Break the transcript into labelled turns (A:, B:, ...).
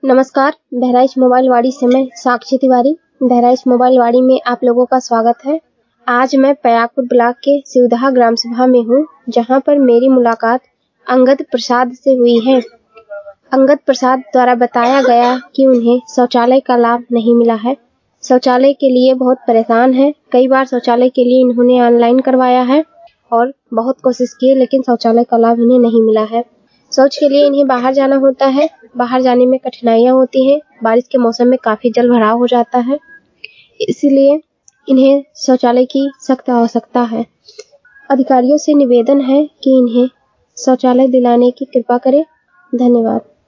A: नमस्कार, बहराइच मोबाइल वाड़ी से मैं साक्षी तिवारी। बहराइच मोबाइल वाड़ी में आप लोगों का स्वागत है। आज मैं पयागपुर ब्लॉक के सिवदहा ग्राम सभा में हूँ, जहाँ पर मेरी मुलाकात अंगद प्रसाद से हुई है। अंगद प्रसाद द्वारा बताया गया कि उन्हें शौचालय का लाभ नहीं मिला है। शौचालय के लिए बहुत परेशान है। कई बार शौचालय के लिए इन्होंने ऑनलाइन करवाया है और बहुत कोशिश की, लेकिन शौचालय का लाभ इन्हें नहीं मिला है। शौच के लिए इन्हें बाहर जाना होता है। बाहर जाने में कठिनाइयां होती हैं। बारिश के मौसम में काफी जल भराव हो जाता है, इसलिए इन्हें शौचालय की सख्त आवश्यकता है। अधिकारियों से निवेदन है कि इन्हें शौचालय दिलाने की कृपा करें। धन्यवाद।